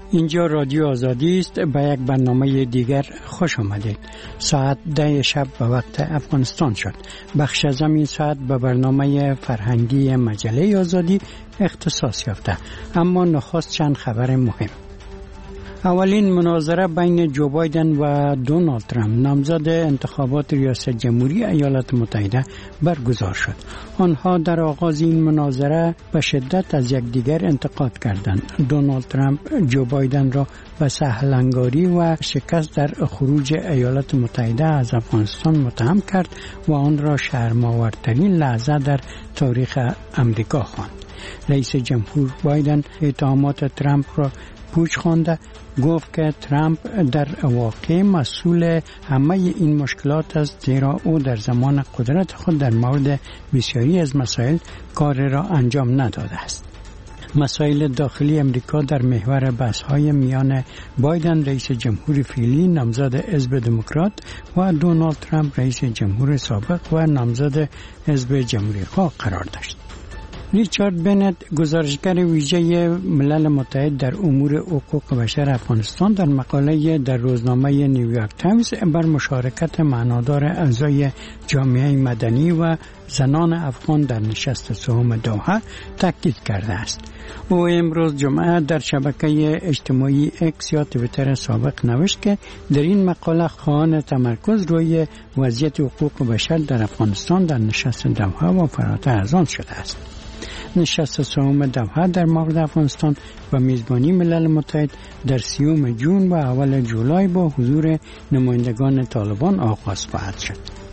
اینجا رادیو آزادی است. به یک برنامه دیگر خوش آمدید. ساعت 10 شب به وقت افغانستان شد. بخش از این ساعت به برنامه فرهنگی مجله آزادی اختصاص یافته. اما نخست چند خبر مهم. اولین مناظره بین جو بایدن و دونالد ترامپ نامزد انتخابات ریاست جمهوری ایالات متحده برگزار شد. آنها در آغاز این مناظره به شدت از یکدیگر انتقاد کردند. دونالد ترامپ جو بایدن را به سهلنگاری و شکست در خروج ایالات متحده از افغانستان متهم کرد و آن را شرم‌آورترین لحظه در تاریخ امریکا خواند. رئیس جمهور بایدن اتهامات ترامپ را پوچ خوانده، گفت که ترامپ در واقع مسئول همه این مشکلات است، زیرا او در زمان قدرت خود در مورد بسیاری از مسائل کار را انجام نداده است. مسائل داخلی امریکا در محور بحث‌های میان بایدن رئیس جمهور فعلی نامزد حزب دموکرات و دونالد ترامپ رئیس جمهور سابق و نامزد حزب جمهوری‌خواه قرار داشت. ریچارد بنت، گزارشگر ویژه ملل متحد در امور حقوق بشر افغانستان، در مقاله در روزنامه نیویورک تایمز بر مشارکت معنادار اعضای جامعه مدنی و زنان افغان در نشست سوم دوحه تاکید کرده است. او امروز جمعه در شبکه اجتماعی اکس یا توییتر سابق نوشت که در این مقاله خواهان تمرکز روی وضعیت حقوق بشر در افغانستان در نشست دوحه و فراتر از آن شده است. نشست سوم دوحه در مورد افغانستان و میزبانی ملل متحد در 30 جون و اول جولای با حضور نمایندگان طالبان آغاز خواهد شد.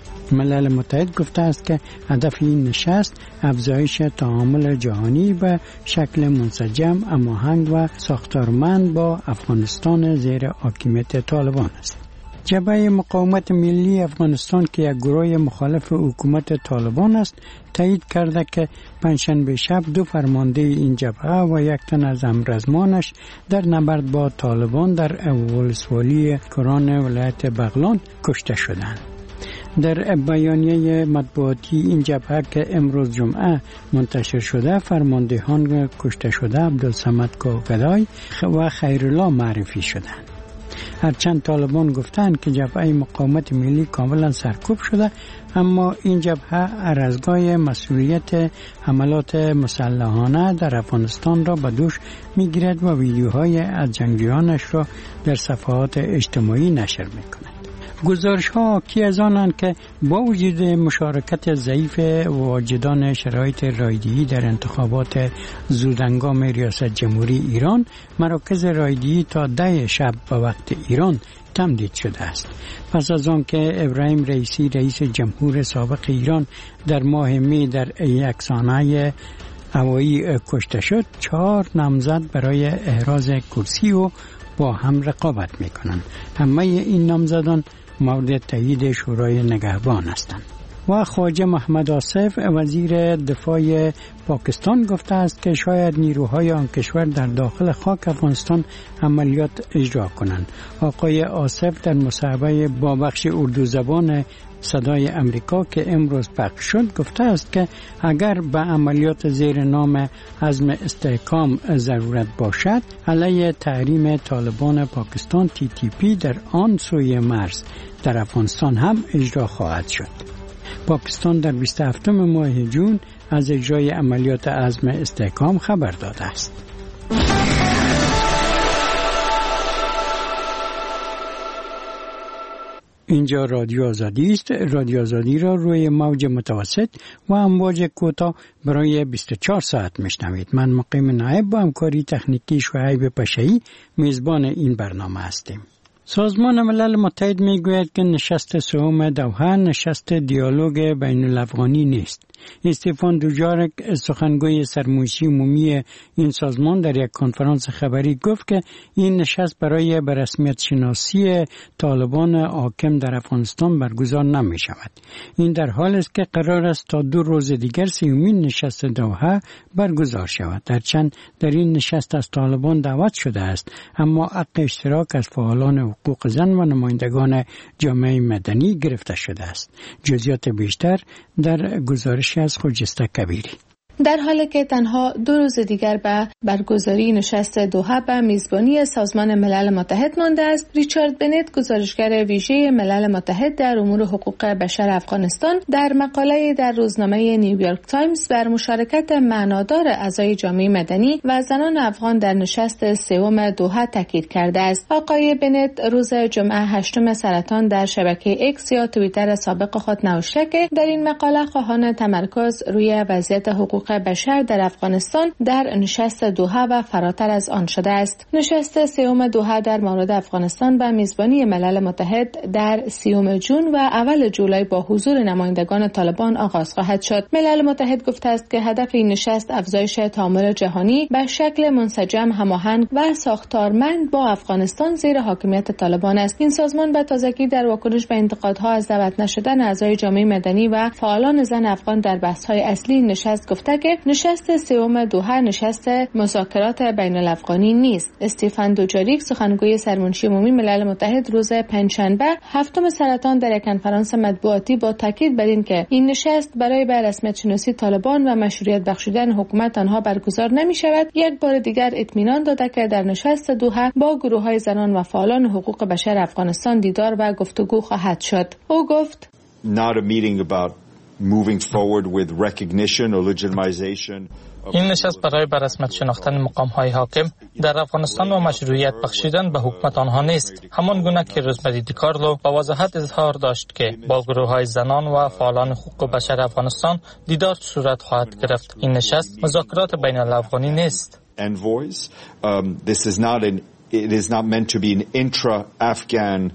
ملل متحد گفته است که هدف این نشست افزایش تعامل جهانی به شکل منسجم، هماهنگ و ساختارمند با افغانستان زیر حاکمیت طالبان است. جبهه مقاومت ملی افغانستان که یک گروه مخالف حکومت طالبان است، تایید کرده که پنجشنبه شب 2 فرمانده این جبهه و 1 تن از همرزمانش در نبرد با طالبان در ولسوالی کران ولایت بغلان کشته شدند. در بیانیه مطبوعاتی این جبهه که امروز جمعه منتشر شده، فرماندهان کشته شده عبدالصمد کوکدای و خیرالله معرفی شدند. هرچند طالبان گفتند که جبهه مقاومت ملی کاملا سرکوب شده، اما این جبهه ارزگاه مسئولیت حملات مسلحانه در افغانستان را به دوش میگیرد و ویدیوهای از جنگجویانش را در صفحات اجتماعی نشر میکند. گزارش ها حاکی از آنند که با وجود مشارکت ضعیف واجدان شرایط رایدهی در انتخابات زودهنگام ریاست جمهوری ایران، مراکز رایدهی تا 10 شب به وقت ایران تمدید شده است. پس از آن که ابراهیم رئیسی رئیس جمهور سابق ایران در ماه می در یک سانحه هوایی کشته شد، 4 نامزد برای احراز کرسی و با هم رقابت می کنند. همه این نامزدان مورد تایید شورای نگهبان هستند. و خواجه محمد آصف وزیر دفاع پاکستان گفته است که شاید نیروهای آن کشور در داخل خاک افغانستان عملیات اجرا کنند. آقای آصف در مصاحبه با بخش اردو زبان صدای امریکا که امروز پخش شد گفته است که اگر به عملیات زیر نام عزم استحکام ضرورت باشد، علیه تحریم طالبان پاکستان TTP در آن سوی مرز در افغانستان هم اجرا خواهد شد. پاکستان در 27 ماه جون از اجرای عملیات عزم استحکام خبر داده است. اینجا رادیو آزادی است. رادیو آزادی را روی موج متوسط و امواج کوتاه برای 24 ساعت میشنوید. من مقیم نایب با همکاری تکنیکی شعیب پشایی میزبان این برنامه هستیم. سازمان ملل متحد میگوید که نشست سوم دوحه نشست دیالوگ بین الافغانی نیست. استفان دوجارک سخنگوی سرمایشی عمومی این سازمان در یک کنفرانس خبری گفت که این نشست برای به رسمیت شناسی طالبان حاکم در افغانستان برگزار نمی شود. این در حال است که قرار است تا 2 روز دیگر 30مین نشست دوحه برگزار شود. درچند در این نشست از طالبان دعوت شده است، اما حق اشتراک از فعالان حقوق زن و نمایندگان جامعه مدنی گرفته شده است. جزئیات بیشتر در گزارش از خجسته کبیری. در حالی که تنها 2 روز دیگر به برگزاری نشست دوحه به میزبانی سازمان ملل متحد مانده است، ریچارد بنت، گزارشگر ویژه ملل متحد در امور حقوق بشر افغانستان، در مقاله در روزنامه نیویورک تایمز بر مشارکت معنادار اعضای جامعه مدنی و زنان افغان در نشست سوم دوحه تاکید کرده است. آقای بنت روز جمعه 8 سرطان در شبکه ایکس یا توییتر سابق خود نوشته که در این مقاله خواهان تمرکز روی وضعیت حقوق بشر در افغانستان در نشست دوحه و فراتر از آن شده است. نشست سوم دوحه در مورد افغانستان به میزبانی ملل متحد در 30 جون و اول جولای با حضور نمایندگان طالبان آغاز خواهد شد. ملل متحد گفته است که هدف این نشست افزایش تعامل جهانی به شکل منسجم، هماهنگ و ساختارمند با افغانستان زیر حاکمیت طالبان است. این سازمان به تازگی در واکنش به انتقادها از دعوت نشدن اعضای جامعه مدنی و فعالان زن افغان در بحث‌های اصلی نشست گفته که نشست سوم دوحه نشست مذاکرات بین الافغانی نیست. استیفن دوجاریک، سخنگوی سرمنشی عمومی ملل متحد، روز پنجشنبه 7 سرطان در یک کنفرانس مطبوعاتی با تاکید بر این که این نشست برای به رسمیت شناسی طالبان و مشروعیت بخشیدن حکومت آنها برگزار نمی شود، یک بار دیگر اطمینان داده که در نشست دوحه با گروه‌های زنان و فعالان حقوق بشر افغانستان دیدار و گفتگو خواهد شد. او گفت: Not a meeting about moving forward with recognition or legitimization. این نشست برای به رسمیت شناختن مقام‌های حاکم در افغانستان و مشروعیت بخشیدن به حکومت آنها نیست. همان گونه که روزمری دیکارلو با وضاحت اظهار داشت که با گروه‌های زنان و فعالان حقوق بشر افغانستان دیدار صورت خواهد گرفت. این نشست مذاکرات بین الافغانی نیست. It is not meant to be an intra-Afghan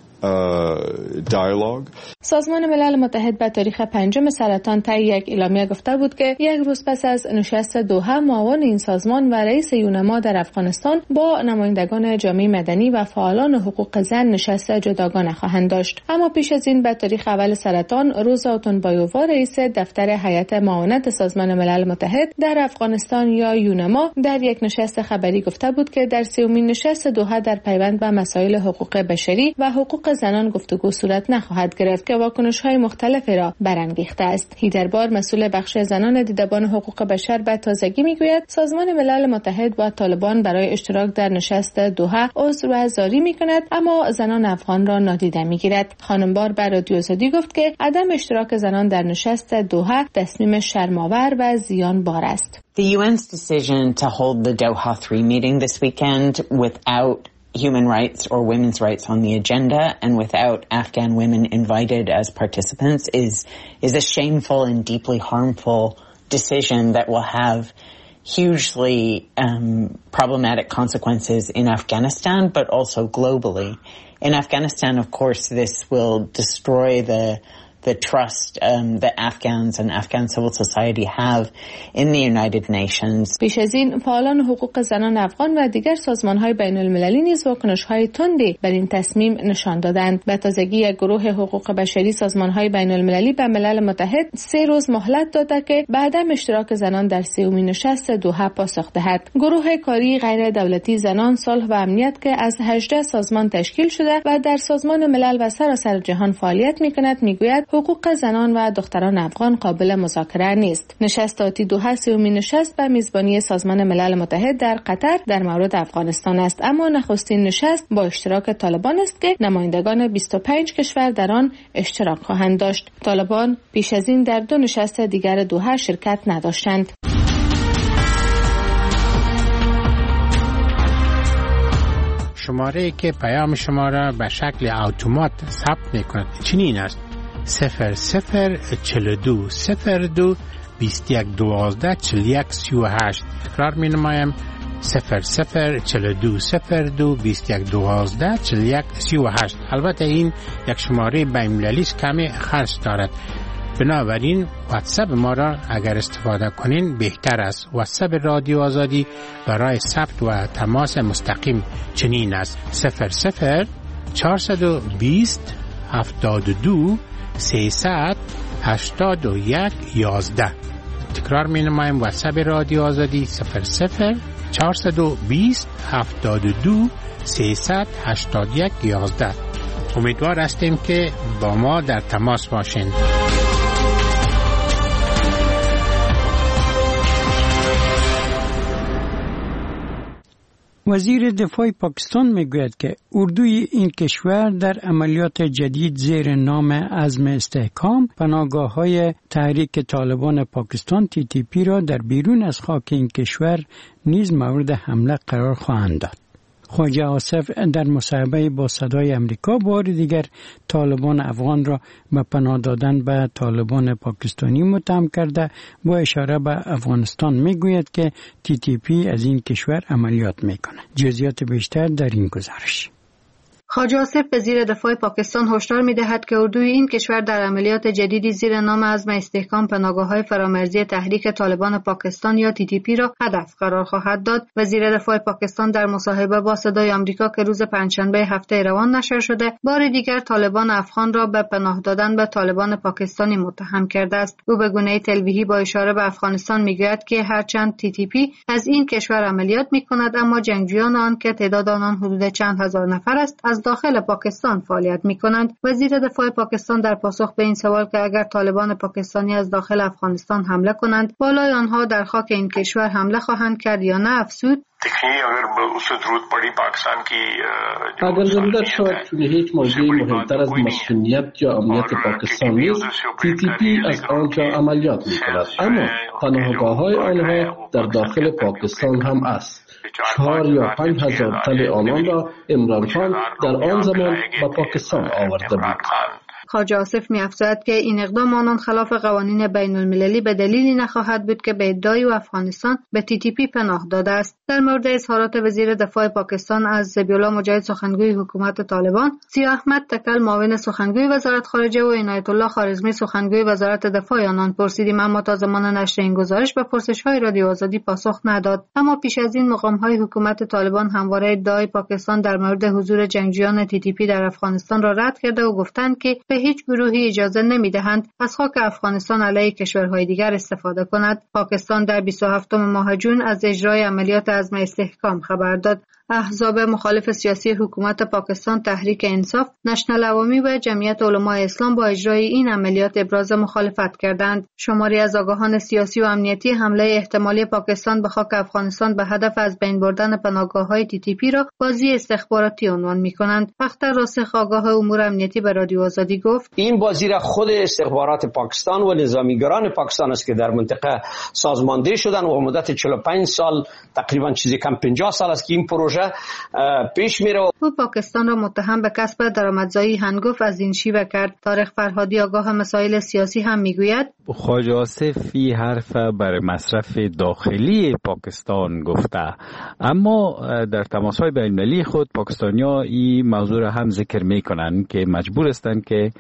dialogue. سازمان ملل متحد به تاریخ 5 سرطان طی یک اعلامیه گفته بود که یک روز پس از نشست دوحه معاون این سازمان و رئیس یونما در افغانستان با نمایندگان جامعه مدنی و فعالان حقوق زن نشست جداگانه خواهند داشت. اما پیش از این به تاریخ اول سرطان روزا اوتونبایووا، رئیس دفتر هیئت معاونت سازمان ملل متحد در افغانستان یا یونما، در یک نشست خبری گفته بود که در 30مین نشست دوحه در پیوند به مسائل حقوق بشری و حقوق زنان گفتگو صورت نخواهد گرفت که واکنش‌های مختلفی را برانگیخته است. هیدربار، مسئول بخش زنان دیدبان حقوق بشر، به تازگی میگوید سازمان ملل متحد با طالبان برای اشتراک در نشست دوحه عذر زاری میکند، اما زنان افغان را نادیده میگیرد. خانم بار به رادیو آزادی گفت که عدم اشتراک زنان در نشست دوحه تصمیم شرم‌آور و زیانبار است. The UN's decision to hold the Doha 3 meeting this weekend without human rights or women's rights on the agenda and without Afghan women invited as participants is a shameful and deeply harmful decision that will have hugely problematic consequences in Afghanistan, but also globally. In Afghanistan, of course, this will destroy the trust that Afghans and Afghan civil society have in the United Nations. پیش از این فعالان حقوق زنان افغان و دیگر سازمان‌های بین‌المللی نیز واکنش‌های تندی بر این تصمیم نشان دادند. به تازگی یک گروه حقوق بشری سازمان‌های بین‌المللی به ملل متحد 3 روز مهلت داده که بعد از اشتراک زنان در 30مین نشست دوحه پاسخ دهد. گروه کاری غیر دولتی زنان، صلح و امنیت که از 18 سازمان تشکیل شده و در سازمان ملل و سراسر جهان فعالیت می‌کند، میگوید حقوق زنان و دختران افغان قابل مذاکره نیست. نشست آتی دوحه 30مین نشست به میزبانی سازمان ملل متحد در قطر در مورد افغانستان است، اما نخستین نشست با اشتراک طالبان است که نمایندگان 25 کشور در آن اشتراک خواهند داشت. طالبان پیش از این در 2 نشست دیگر دوحه شرکت نداشتند. شماره که پیام شما را به شکل اتومات ثبت می‌کند چنین است: 0042 02 21 12 41 38. تکرار می‌نمایم: 0042 02 21 12 41 38. البته این یک شماره بین‌المللی است، کمی خرج دارد، بنابراین واتساپ ما را اگر استفاده کنین بهتر است. واتساپ رادیو آزادی برای ثبت و تماس مستقیم چنین است: 00 420 72 381 11. تکرار می نمایم: واتساپ رادیو آزادی 00 420 72 381 11. امیدوار هستیم که با ما در تماس باشین. وزیر دفاع پاکستان میگوید که اردوی این کشور در عملیات جدید زیر نام عزم استحکام پناهگاه‌های تحریک طالبان پاکستان TTP را در بیرون از خاک این کشور نیز مورد حمله قرار خواهند داد. خواجه آصف در مصاحبه با صدای امریکا بار دیگر طالبان افغان را به پناه دادن به طالبان پاکستانی متهم کرده با اشاره به افغانستان میگوید که TTP از این کشور عملیات میکنه. جزئیات بیشتر در این گزارش. خواجه آصف وزیر دفاع پاکستان هشدار می‌دهد که اردوی این کشور در عملیات جدیدی زیر نام عزم استحکام پناهگاه‌های فرامرزی تحریک طالبان پاکستان یا TTP را هدف قرار خواهد داد. وزیر دفاع پاکستان در مصاحبه با صدای آمریکا که روز پنجشنبه هفته روان نشر شده، بار دیگر طالبان افغان را به پناه دادن به طالبان پاکستانی متهم کرده است. او به گونه تلویحی با اشاره به افغانستان می‌گوید که هرچند TTP از این کشور عملیات می‌کند، اما جنگجویان آن که تعداد آنان حدود چند هزار نفر است، از داخل پاکستان فعالیت می‌کنند. وزیر دفاع پاکستان در پاسخ به این سوال که اگر طالبان پاکستانی از داخل افغانستان حمله کنند، بالای آنها در خاک این کشور حمله خواهند کرد یا نه افزود: اگر زنده شد چون هیچ موضوعی مهمتر از مسئولیت یا امنیت پاکستان نیست، TTP از آنجا عملیات می‌کند، اما پناهگاه‌های آنها در داخل پاکستان هم است. 4 یا 5 هزار تن آنان را عمران خان در آن زمان به پاکستان آورده بود. خواجه آصف می‌افزاید که این اقدام آنان خلاف قوانین بین المللی به دلیلی نخواهد بود که به ادعای افغانستان به TTP پناه داده است. در مورد اظهارات وزیر دفاع پاکستان از ذبی‌الله مجاهد سخنگوی حکومت طالبان، سیاه احمد تکل معاون سخنگوی وزارت خارجه و عنایت الله خوارزمی سخنگوی وزارت دفاع آنان پرسیدیم، اما تا زمان نشر این گزارش به پرسش‌های رادیو آزادی پاسخ نداد. اما پیش از این مقام‌های حکومت طالبان همواره ادعای پاکستان در مورد حضور جنگجویان TTP در افغانستان را رد کرده و گفتند که به هیچ گروهی اجازه نمی‌دهند از خاک افغانستان علیه کشورهای دیگر استفاده کند. پاکستان در 27 ماه جون از اجرای عملیات عزم استحکام خبر داد. احزاب مخالف سیاسی حکومت پاکستان، تحریک انصاف، نشنل عوامی و جمعیت علمای اسلام با اجرای این عملیات ابراز مخالفت کردند. شماری از آگاهان سیاسی و امنیتی حمله احتمالی پاکستان به خاک افغانستان به هدف از بین بردن پناهگاه‌های TTP را بازی استخباراتی عنوان می‌کنند. اختر راسخ آگاه امور امنیتی به رادیو آزادی گفت: این بازی را خود استخبارات پاکستان و نظامیگران پاکستان است که در منطقه سازماندهی شدن و مدت 45 سال تقریبا چیزی کم 50 سال است که این پروژه پیش میره. او پاکستان را متهم به کسب درآمدزایی هنگفت از این شیوه کرد. طارق فرهادی آگاه مسائل سیاسی هم میگوید: خواجه آصف این حرف برای مصرف داخلی پاکستان گفته، اما در تماس‌های بین‌المللی خود پاکستانی‌ها این موضوع را هم ذکر میکنن که مجبور هستند که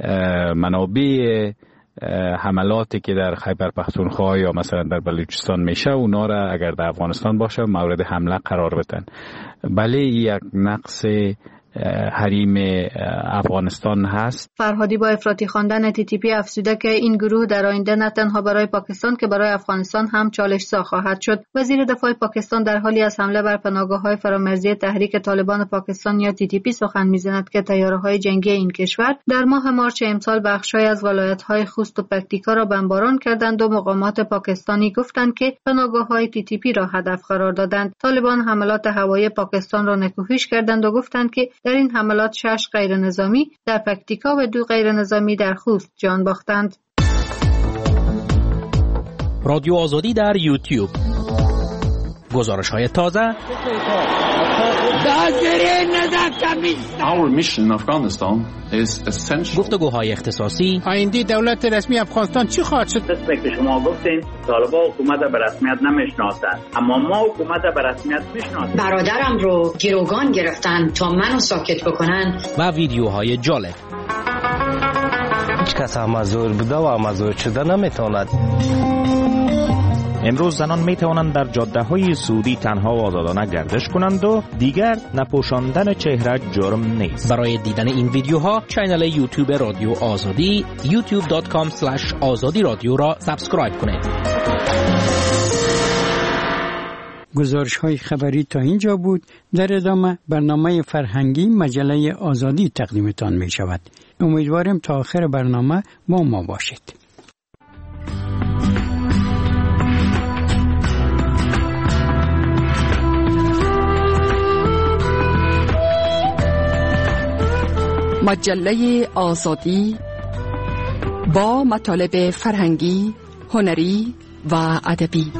منابع حملاتی که در خیبر پختونخوا یا مثلا در بلوچستان میشه اونا را اگر در افغانستان باشه مورد حمله قرار بدن. بله یک نقص حریم افغانستان هست. فرهادی با افراطی خواندن TTP افزوده که این گروه در آینده نه تنها برای پاکستان که برای افغانستان هم چالش‌زا خواهد شد. وزیر دفاع پاکستان در حالی از حمله بر پناهگاه‌های فرامرزی تحریک طالبان پاکستان یا TTP سخن می‌زند که تیاره‌های جنگی این کشور در ماه مارچ امسال بخش‌هایی از ولایت‌های خوست و پکتیکا را بمباران کردند و مقامات پاکستانی گفتند که پناهگاه‌های TTP را هدف قرار دادند. طالبان حملات هوایی پاکستان را نکوهش کردند و گفتند که در این حملات 6 غیر نظامی در پکتیکا و 2 غیر نظامی در خوست جان باختند. رادیو آزادی در یوتیوب. گزارش‌های تازه. Our mission in Afghanistan is essential. گفتگوهای اختصاصی. آینده دولت رسمی افغانستان چی خواهد شد؟ که شما گفتین طالبان حکومت به رسمیت نمیشناسند، اما ما حکومت به رسمیت میشناسیم. برادرم رو گروگان گرفتن تا منو ساکت بکنن. و ویدیوهای جالب. هیچ کس مزور بوده و مزور شده نمیتواند. امروز زنان می توانند در جاده‌های سعودی تنها و آزادانه گردش کنند و دیگر نپوشاندن چهره جرم نیست. برای دیدن این ویدیوها کانال یوتیوب رادیو آزادی youtube.com/azadi رادیو را سابسکرایب کنید. گزارش‌های خبری تا اینجا بود. در ادامه برنامه فرهنگی مجله آزادی تقدیمتان می شود. امیدوارم تا آخر برنامه با ما باشید. مجله آزادی با مطالب فرهنگی، هنری و ادبی.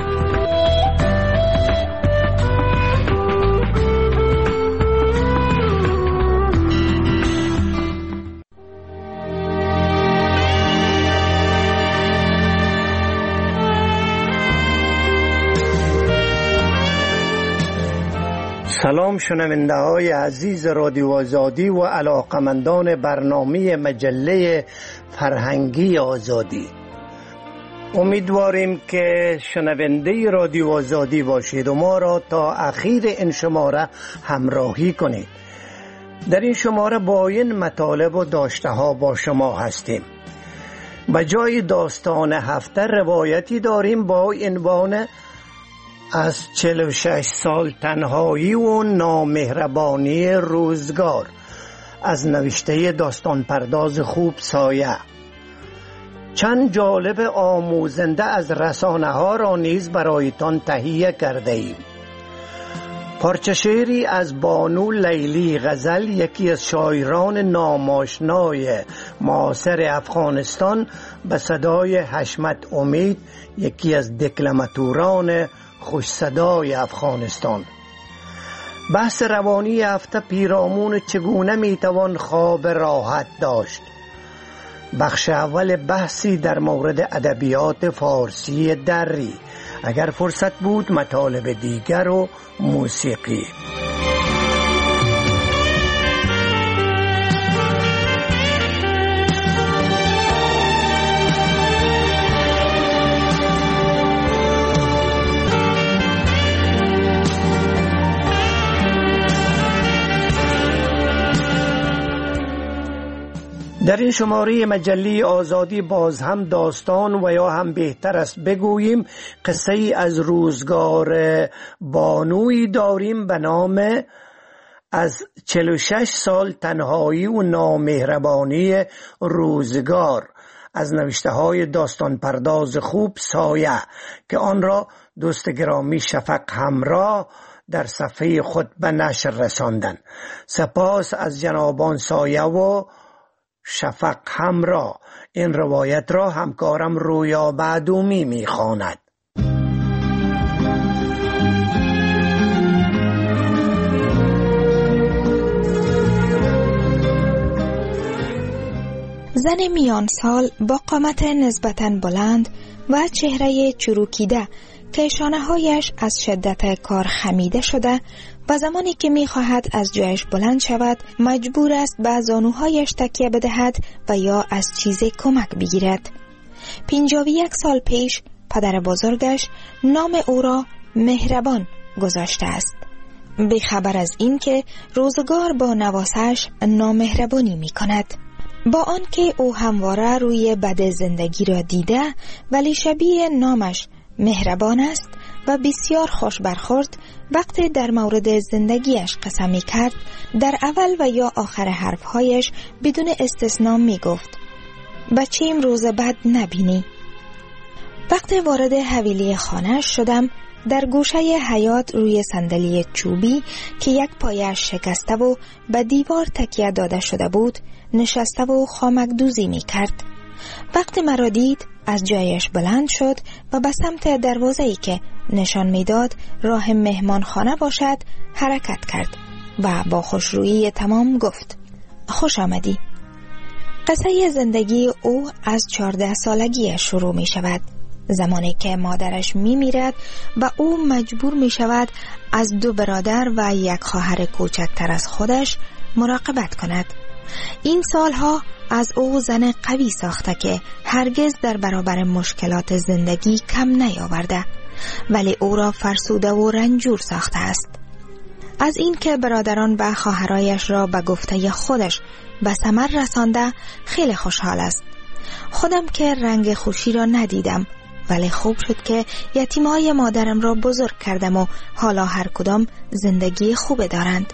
سلام شنونده های عزیز رادیو آزادی و علاقمندان برنامه مجله فرهنگی آزادی. امیدواریم که شنونده رادیو آزادی باشید و ما را تا اخیر این شماره همراهی کنید. در این شماره با این مطالب و داشته ها با شما هستیم. به جای داستان هفته روایتی داریم با عنوان از 46 سال تنهایی و نامهربانی روزگار، از نوشته داستان پرداز خوب سایه. چند جالب آموزنده از رسانه ها را نیز برایتان تهیه کرده ایم. پارچه شعری از بانو لیلی غزل، یکی از شاعران ناماشنای معاصر افغانستان، به صدای حشمت امید، یکی از دکلماتوران خوش صدای افغانستان. بحث روانی هفته پیرامون چگونه میتوان خواب راحت داشت. بخش اول بحثی در مورد ادبیات فارسی دری. اگر فرصت بود مطالب دیگر و موسیقی. در این شماره مجله آزادی باز هم داستان و یا هم بهتر است بگوییم قصه ای از روزگار بانوی داریم به نام از 46 سال تنهایی و نامهربانی روزگار، از نوشته های داستان پرداز خوب سایه، که آن را دوست گرامی شفق همراه در صفحه خود به نشر رساندن. سپاس از جنابان سایه و شفق همراه. این روایت را همکارم رویا بعدومی میخواند. زن میان سال با قامت نسبتاً بلند و چهره چروکیده که شانه‌هایش از شدت کار خمیده شده و زمانی که می‌خواهد از جایش بلند شود مجبور است به زانوهایش تکیه بدهد و یا از چیزی کمک بگیرد. 51 سال پیش پدر بزرگش نام او را مهربان گذاشته است، بی‌خبر از این که روزگار با نواسش نامهربانی می‌کند. با آنکه او همواره روی بد زندگی را دیده ولی شبیه نامش مهربان است و بسیار خوش برخورد، وقتی در مورد زندگیش قسم می کرد در اول و یا آخر حرفهایش بدون استثنا می گفت بچه‌ام روز بد نبینی. وقتی وارد حویلی خانه شدم در گوشه حیاط روی صندلی چوبی که یک پایش شکسته و به دیوار تکیه داده شده بود نشسته و خامک دوزی می کرد. وقتی مرا دید از جایش بلند شد و به سمت دروازه‌ای که نشان میداد راه مهمان خانه باشد حرکت کرد و با خوشرویی تمام گفت خوش آمدی. قصه زندگی او از 14 سالگی شروع می شود، زمانی که مادرش می میرد و او مجبور می شود از 2 برادر و 1 خواهر کوچکتر از خودش مراقبت کند. این سالها از او زن قوی ساخته که هرگز در برابر مشکلات زندگی کم نیاورده، ولی او را فرسوده و رنجور ساخته است. از این که برادران و خواهرایش را به گفته خودش به ثمر رسانده خیلی خوشحال است. خودم که رنگ خوشی را ندیدم، ولی خوب شد که یتیمای مادرم را بزرگ کردم و حالا هر کدام زندگی خوب دارند.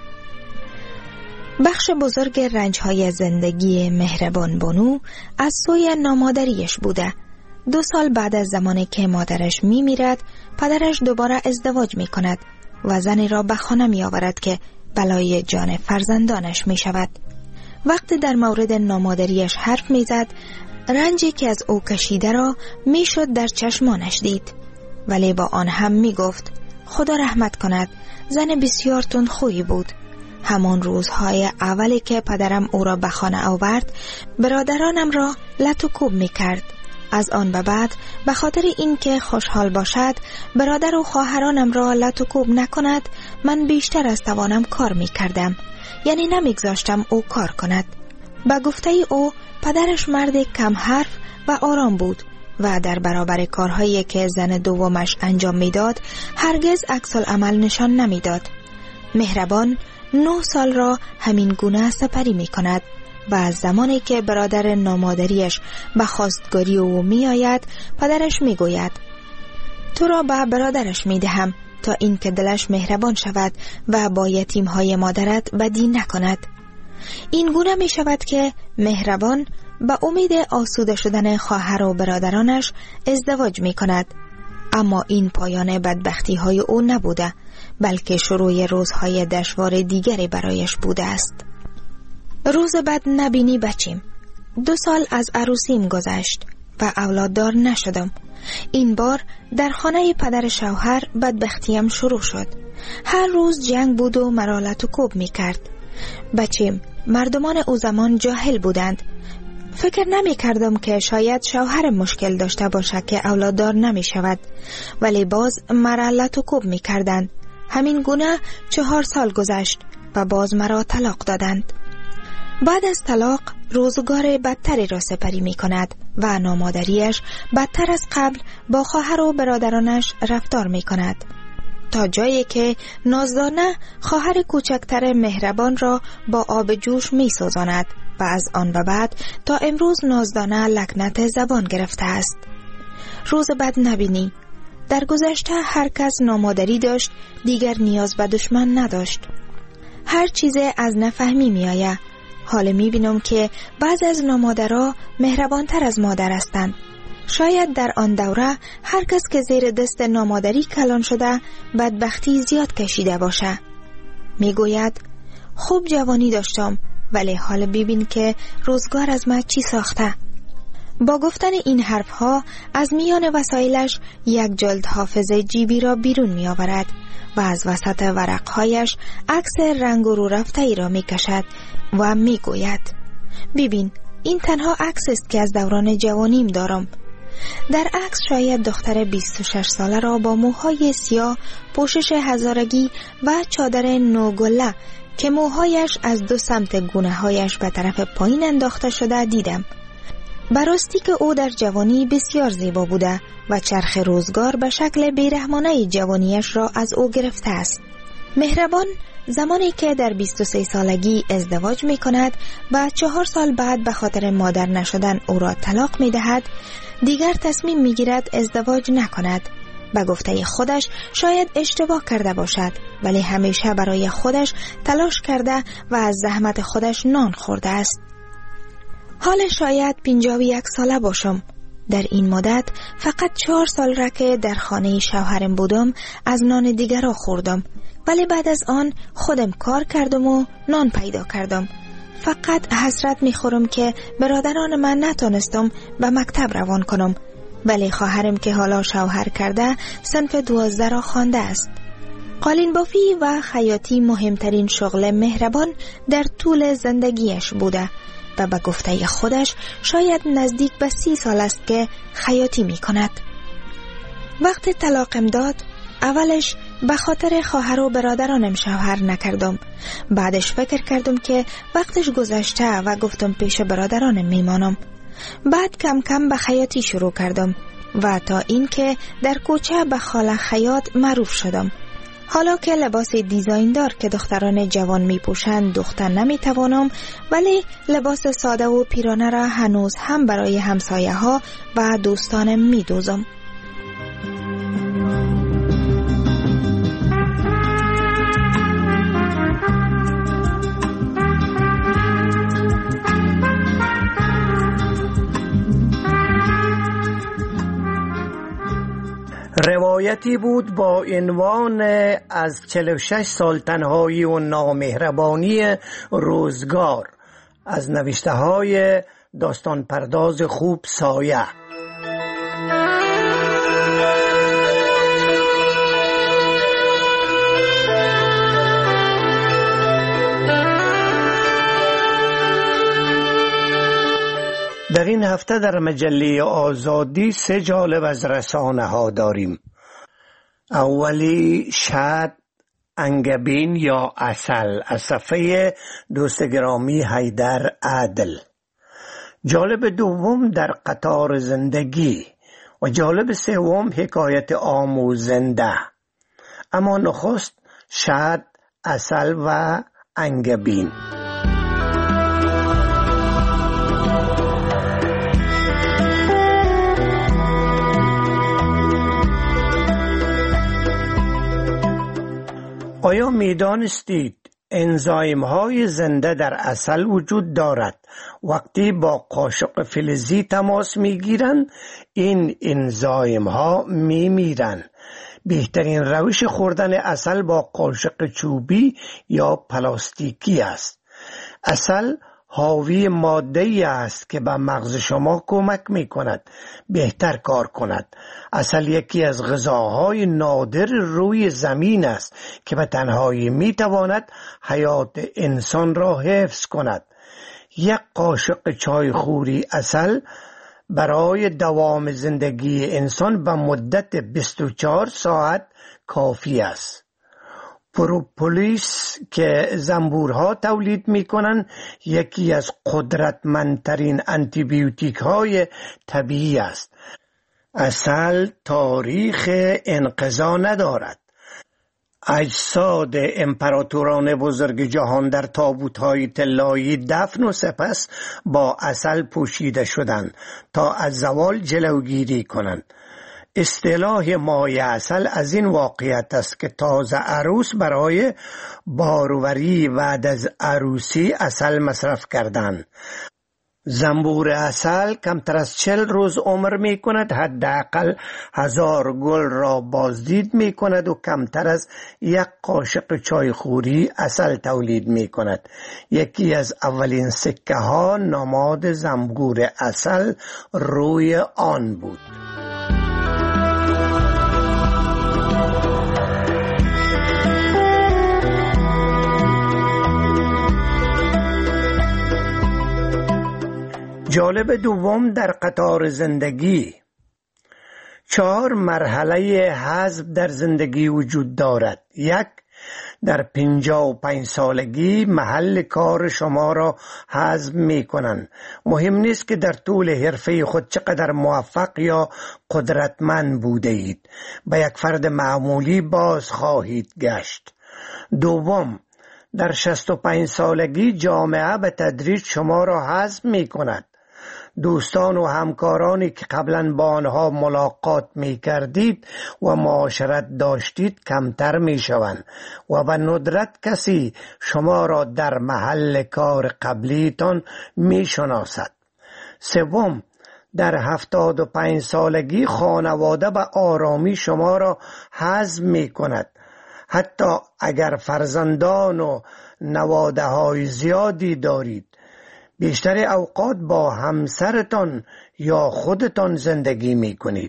بخش بزرگ رنج‌های زندگی مهربان بانو از سوی نامادریش بوده. 2 سال بعد از زمانی که مادرش می‌میرد، پدرش دوباره ازدواج می‌کند و زنی را به خانه می‌آورد که بلای جان فرزندانش می‌شود. وقتی در مورد نامادریش حرف میزد، رنجی که از او کشیده را میشد در چشمانش دید. ولی با آن هم میگفت خدا رحمت کند، زن بسیار تندخویی بود. همان روزهای اولی که پدرم او را به خانه آورد، برادرانم را لت و کوب میکرد. از آن به بعد به خاطر اینکه خوشحال باشد برادر و خواهرانم را لت و کوب نکند، من بیشتر از توانم کار میکردم، یعنی نمیگذاشتم او کار کند. به گفته او پدرش مرد کم حرف و آرام بود و در برابر کارهایی که زن دومش انجام میداد هرگز عکس العمل نشان نمیداد. مهربان 9 سال را همین گونه سپری می کند و از زمانی که برادر نامادریش به خواستگاری او می آید، پدرش می گوید تو را به برادرش می دهم تا اینکه دلش مهربان شود و با یتیمهای مادرت بدی نکند. این گونه می شود که مهربان به امید آسوده شدن خواهر و برادرانش ازدواج می کند. اما این پایان بدبختی های او نبوده، بلکه شروع روزهای دشوار دیگری برایش بوده است. روز بعد نبینی بچیم. 2 سال از عروسیم گذشت و اولاددار نشدم. این بار در خانه پدر شوهر بدبختیم شروع شد. هر روز جنگ بود و مرا لت و کوب می کرد. بچیم، مردمان او زمان جاهل بودند. فکر نمی کردم که شاید شوهر مشکل داشته باشد که اولاددار نمی شود، ولی باز مرا لت و کوب می کردند. همین گونه 4 سال گذشت و باز مرا طلاق دادند. بعد از طلاق روزگار بدتری را سپری می کند و نامادریش بدتر از قبل با خواهر و برادرانش رفتار می کند، تا جایی که نازدانه خواهر کوچکتر مهربان را با آب جوش می سوزاند و از آن و بعد تا امروز نازدانه لکنت زبان گرفته است. روز بد نبینی. در گذشته هر کس نامادری داشت، دیگر نیاز به دشمن نداشت. هر چیز از نفهمی می آید. حال می بینم که بعض از نامادرها مهربانتر از مادر هستند. شاید در آن دوره هر کس که زیر دست نامادری کلان شده بدبختی زیاد کشیده باشه. می گوید خوب جوانی داشتم، ولی حال ببین که روزگار از من چی ساخته. با گفتن این حرفها از میان وسایلش یک جلد حافظه جیبی را بیرون می آورد و از وسط ورقهایش عکس رنگ و رو رفته ای را می کشد و می گوید ببین، این تنها عکس است که از دوران جوانیم دارم. در عکس شاید دختر 26 ساله را با موهای سیاه، پوشش هزارگی و چادر نوگله که موهایش از 2 سمت گونه هایش به طرف پایین انداخته شده دیدم. براستی که او در جوانی بسیار زیبا بوده و چرخ روزگار به شکل بیرحمانه جوانیش را از او گرفته است. مهربان زمانی که در 23 سالگی ازدواج می کند و 4 سال بعد به خاطر مادر نشدن او را طلاق می دهد، دیگر تصمیم می گیرد ازدواج نکند. به گفته خودش شاید اشتباه کرده باشد، ولی همیشه برای خودش تلاش کرده و از زحمت خودش نان خورده است. حال شاید 51 ساله باشم. در این مدت فقط 4 سال را که در خانه شوهرم بودم از نان دیگر را خوردم، ولی بعد از آن خودم کار کردم و نان پیدا کردم. فقط حسرت میخورم که برادران من نتونستم به مکتب روان کنم، ولی خواهرم که حالا شوهر کرده صنف 12 را خوانده است. قالین بافی و خیاطی مهمترین شغل مهربان در طول زندگیش بوده و به گفته خودش شاید نزدیک به 30 سال است که خیاطی می کند. وقتی طلاقم داد، اولش به خاطر خواهر و برادرانم شوهر نکردم. بعدش فکر کردم که وقتش گذشته و گفتم پیش برادرانم میمانم. بعد کم کم به خیاطی شروع کردم و تا اینکه در کوچه به خاله خیاط معروف شدم. حالا که لباس دیزاین که دختران جوان می پوشند دختر نمی توانم، ولی لباس ساده و پیرانه را هنوز هم برای همسایه ها و دوستانم می دوزم. روایتی بود با عنوان از 46 سال تنهایی و نامهربانی روزگار از نوشته های داستان پرداز خوب سایه. در این هفته در مجله آزادی 3 جالب از رسانه ها داریم. اولی شهد انگبین یا عسل از صفحه دوست گرامی حیدر عادل. جالب دوم در قطار زندگی و جالب سوم حکایت آموزنده. اما نخست شهد، عسل و انگبین. آیا می‌دانستید انزایم های زنده در عسل وجود دارد؟ وقتی با قاشق فلزی تماس میگیرند این انزایم ها میمیرند. بهترین روش خوردن عسل با قاشق چوبی یا پلاستیکی است. عسل حاوی ماده‌ای است که به مغز شما کمک می‌کند بهتر کار کند. عسل یکی از غذاهای نادر روی زمین است که به تنهایی می‌تواند حیات انسان را حفظ کند. 1 قاشق چایخوری عسل برای دوام زندگی انسان به مدت 24 ساعت کافی است. پروپولیس که زنبورها تولید می‌کنند یکی از قدرتمندترین آنتیبیوتیک های طبیعی است. عسل تاریخ انقضا ندارد. اجساد امپراتوران بزرگ جهان در تابوت‌های طلایی دفن و سپس با عسل پوشیده شدند تا از زوال جلوگیری کنند. اصطلاح مایه عسل از این واقعیت است که تازه عروس برای باروری بعد از عروسی عسل مصرف کردند. زنبور عسل کمتر از 40 روز عمر می کند، حداقل 1000 گل را بازدید می کند و کمتر از 1 قاشق چایخوری عسل تولید می کند. یکی از اولین سکه ها نماد زنبور عسل روی آن بود. جالب دوم در قطار زندگی. 4 مرحله حذف در زندگی وجود دارد. 1. در 55 سالگی محل کار شما را حذف می کنند. مهم نیست که در طول حرفه خود چقدر موفق یا قدرتمند بوده اید. به 1 فرد معمولی باز خواهید گشت. 2. در 65 سالگی جامعه به تدریج شما را حذف می کند. دوستان و همکارانی که قبلا با آنها ملاقات می کردید و معاشرت داشتید کمتر می شوند و به ندرت کسی شما را در محل کار قبلیتان می شناسد. 3. در 75 سالگی خانواده به آرامی شما را حذف می کند. حتی اگر فرزندان و نواده های زیادی دارید. بیشتر اوقات با همسرتان یا خودتان زندگی می کنید.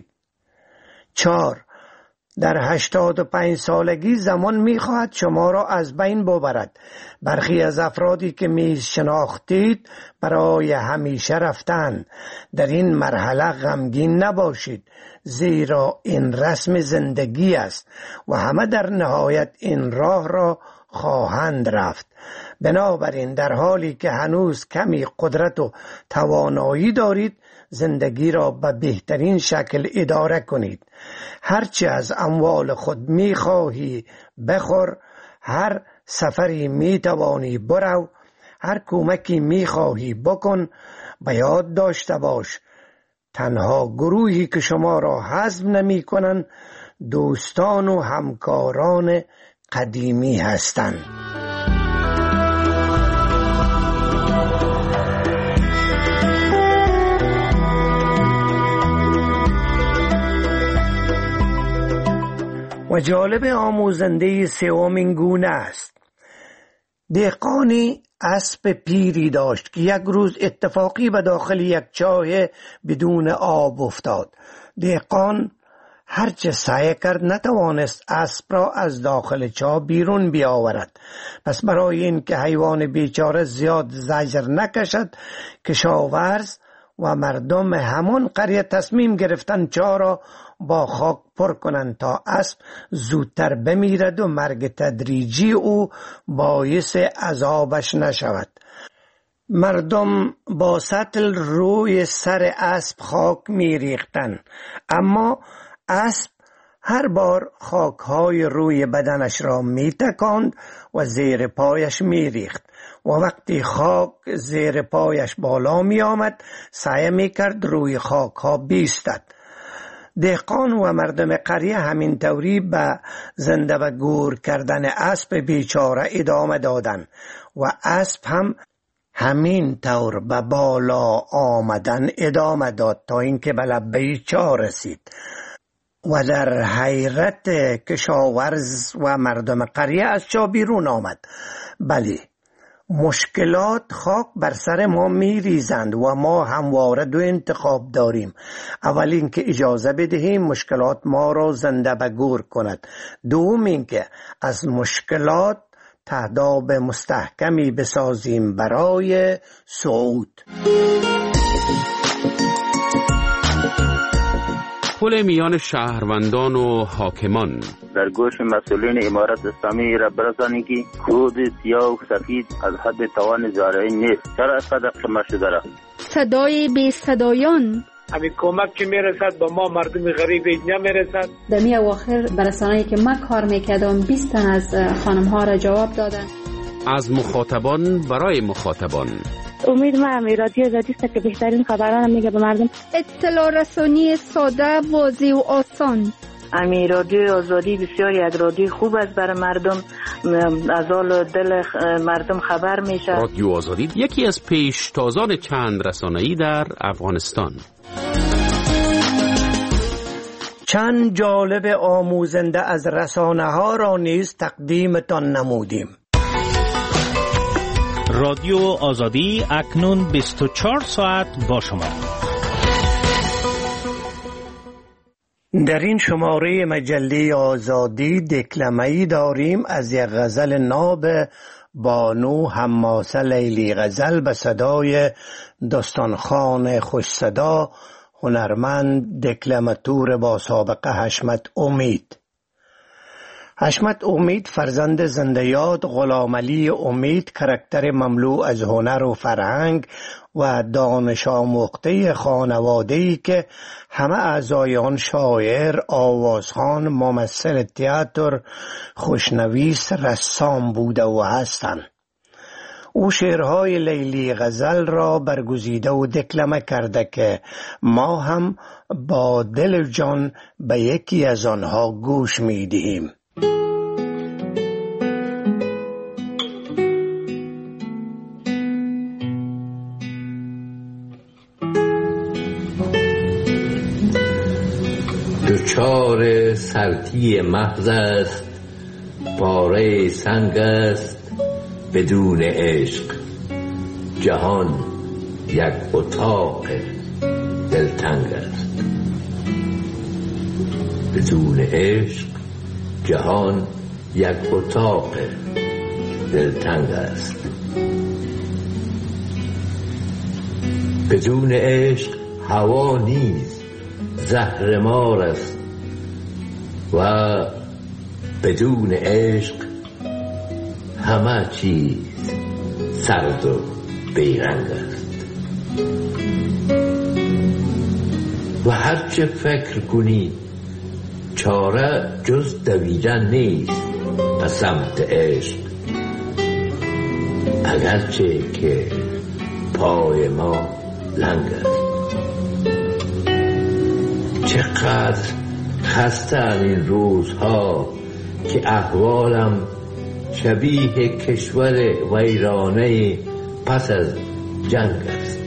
4. در 85 سالگی زمان می خواهد شما را از بین ببرد. برخی از افرادی که می شناختید برای همیشه رفتند. در این مرحله غمگین نباشید، زیرا این رسم زندگی است و همه در نهایت این راه را خواهند رفت. بنابراین در حالی که هنوز کمی قدرت و توانایی دارید زندگی را به بهترین شکل اداره کنید. هرچی از اموال خود می‌خواهی بخور، هر سفری می‌توانی برو، هر کمکی می‌خواهی بکن. به یاد داشته باش تنها گروهی که شما را حذف نمی‌کنند دوستان و همکاران قدیمی هستند. و جالب آموزنده 3 گونه است. دهقانی اسب پیری داشت که یک روز اتفاقی به داخل یک چاه بدون آب افتاد. دهقان هرچه سعی کرد نتوانست اسب را از داخل چاه بیرون بیاورد. پس برای این که حیوان بیچاره زیاد زجر نکشد، کشاورز و مردم همان قریه تصمیم گرفتند چاه را با خاک پر کنند تا اسب زودتر بمیرد و مرگ تدریجی او باعث عذابش نشود. مردم با سطل روی سر اسب خاک می ریختند، اما اسب هر بار خاکهای روی بدنش را می تکاند و زیر پایش می ریخت و وقتی خاک زیر پایش بالا می آمد سعی می کرد روی خاکها بیستد. دهقان و مردم قریه همین طوری به زنده و گور کردن اسب بیچاره ادامه دادند و اسب هم همین طور به بالا آمدن ادامه داد تا اینکه به لبه چاه رسید و در حیرت کشاورز و مردم قریه از چاه بیرون آمد. بله، مشکلات خاک بر سر ما می ریزند و ما همواره دو انتخاب داریم. اول اینکه اجازه بدهیم مشکلات ما را زنده به گور کند، دوم اینکه از مشکلات تهداب مستحکمی بسازیم برای صعود. پل میان شهروندان و حاکمان. در گوش مسئولین امارت اسلامی را برسانید که کود سیاه و سفید از حد توان زارعین نیست. چرا اینقدر شما شده را؟ صدای بی صدایان. همین کمک که میرسد با ما مردم غریب نمیرسد. در می اواخر برسانه‌ای که من کار میکردم 20 تن از خانم ها را جواب دادن. از مخاطبان برای مخاطبان. امید ما رادیو آزادی است که بهترین خبران میگه به مردم. اطلاع رسانی ساده، واضح و آسان. رادیو آزادی بسیاری از رادیو خوب است برای مردم، از حال دل مردم خبر میشه. رادیو آزادی یکی از پیشتازان چند رسانه‌ای در افغانستان. چند جالب آموزنده از رسانه ها را نیز تقدیمتان نمودیم. رادیو آزادی اکنون 24 ساعت با شما. در این شماره مجله آزادی دکلمه‌ای داریم از یک غزل ناب بانو حماسه لیلی غزل به صدای داستانخوان خوش صدا، هنرمند دکلماتور با سابقه حشمت امید. حشمت امید فرزند زنده یاد غلام علی امید، کاراکتر مملو از هنر و فرهنگ و دانش آموخته خانواده‌ای که همه اعضای آن شاعر، آوازخوان، ممثل تئاتر، خوشنویس، رسام بوده و هستند. او شعرهای لیلی غزل را برگزیده و دکلمه کرده که ما هم با دل جان به یکی از آنها گوش می‌دهیم. دوچار سرتی محض است، پاره سنگ است بدون عشق. جهان یک اتاق دلتنگ است. بدون عشق جهان یک اتاق دلتنگ است. بدون عشق هوا نیز زهرمار است و بدون عشق همه چیز سرد و بیرنگ است. و هرچه فکر کنی چاره جز دویدن نیست به سمت عشق، اگرچه که پای ما لنگ است. چقدر خسته‌ام این روزها که احوالم شبیه کشور ویرانه پس از جنگ است.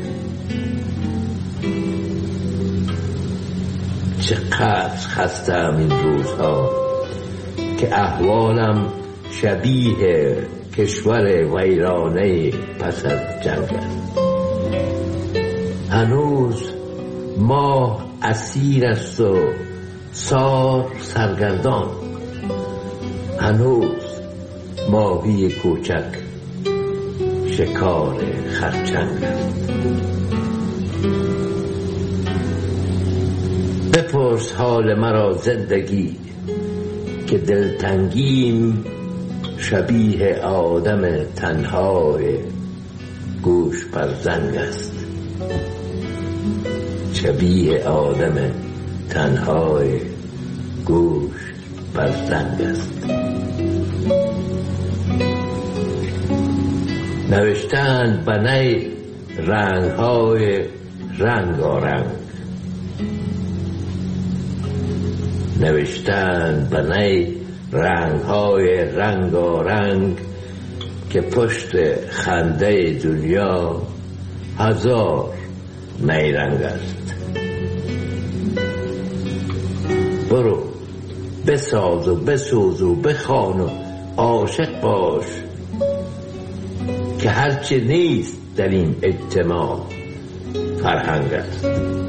چقدر خسته‌ام این روزها که احوالم شبیه کشور ویرانه پس از جنگ است. هنوز ماه اسیر است و سار سرگردان. هنوز ماهی کوچک شکار خرچنگ است. بپرس حال مرا زندگی که دلتنگیم شبیه آدم تنهای گوش بر زنگ است. شبیه آدم تنهای گوش بر زنگ است. نوشتند بنای رنگهای رنگارنگ. نوشتند بنای رنگهای رنگارنگ که پشت خنده دنیا هزار نیرنگ است. برو بساز و بسوز و بخوان و عاشق باش که هرچه نیست در این اجتماع فرهنگ است.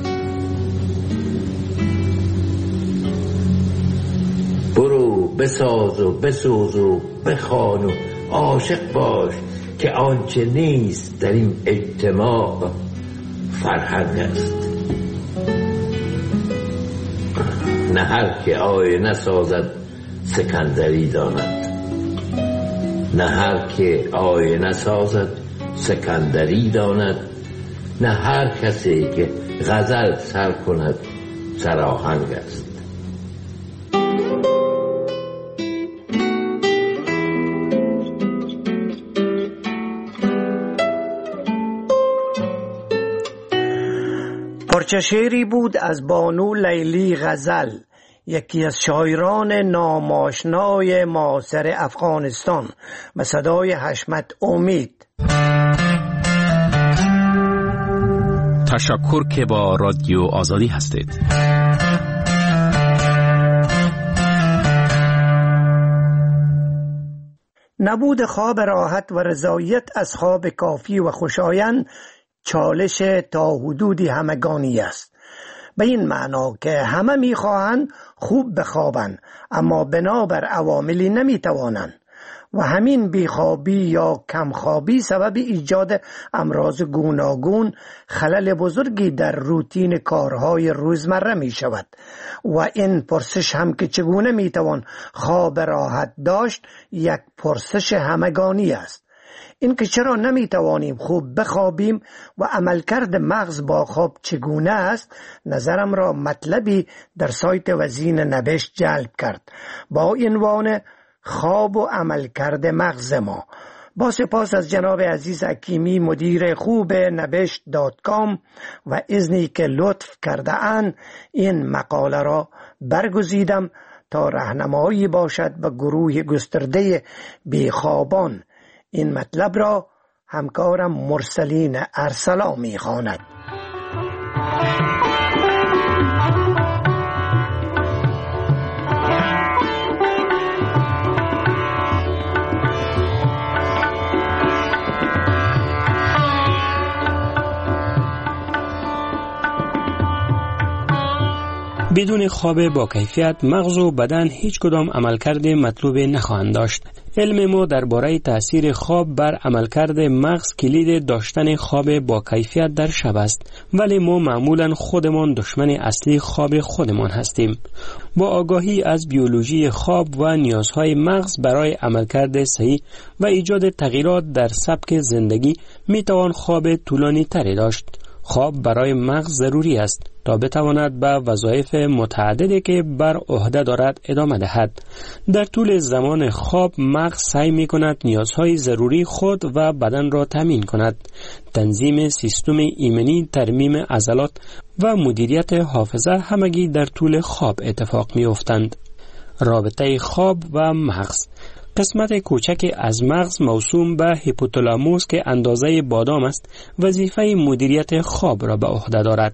برو بساز و بسوز و بخوان و عاشق باش که آنچه نیست در این اجتماع فرهنگ است. نه هر که آینه سازد سکندری داند. نه هر که آینه سازد سکندری داند. نه هر کسی که غزل سر کند سرآهنگ است. پارچه شعری بود از بانو لیلی غزل، یکی از شاعران ناماشنای معاصر افغانستان، به صدای حشمت امید. تشکر که با رادیو آزادی هستید. نبود خواب راحت و رضایت از خواب کافی و خوشایند چالش تا حدودی همگانی است، به این معنا که همه میخواهند خوب بخوابند اما بنابر عواملی نمیتوانند و همین بیخوابی یا کمخوابی سبب ایجاد امراض گوناگون، خلل بزرگی در روتین کارهای روزمره می شود و این پرسش هم که چگونه می توان خواب راحت داشت یک پرسش همگانی است. این که چرا نمی توانیم خوب بخوابیم و عملکرد مغز با خواب چگونه است، نظرم را مطلبی در سایت وزین نبشت جلب کرد با عنوان خواب و عملکرد مغز ما. با سپاس از جناب عزیز حکیمی مدیر خوب نبشت.com و اذنی که لطف کرده اند این مقاله را برگزیدم تا راهنمایی باشد به گروه گسترده بیخوابان. این مطلب را همکارم مرسلین ارسلا می خواند. بدون خواب با کیفیت مغز و بدن هیچ کدام عملکرد مطلوب نخواهند داشت. علم ما درباره تأثیر خواب بر عملکرد مغز کلید داشتن خواب با کیفیت در شب است، ولی ما معمولا خودمان دشمن اصلی خواب خودمان هستیم. با آگاهی از بیولوژی خواب و نیازهای مغز برای عملکرد صحیح و ایجاد تغییرات در سبک زندگی می توان خواب طولانی تری داشت. خواب برای مغز ضروری است تا بتواند به وظایف متعددی که بر عهده دارد ادامه دهد. در طول زمان خواب مغز سعی می کند نیازهای ضروری خود و بدن را تامین کند. تنظیم سیستم ایمنی، ترمیم عضلات و مدیریت حافظه همگی در طول خواب اتفاق می افتند. رابطه خواب و مغز. قسمت کوچک از مغز موسوم به هیپوتالاموس که اندازه بادام است وظیفه مدیریت خواب را به عهده دارد.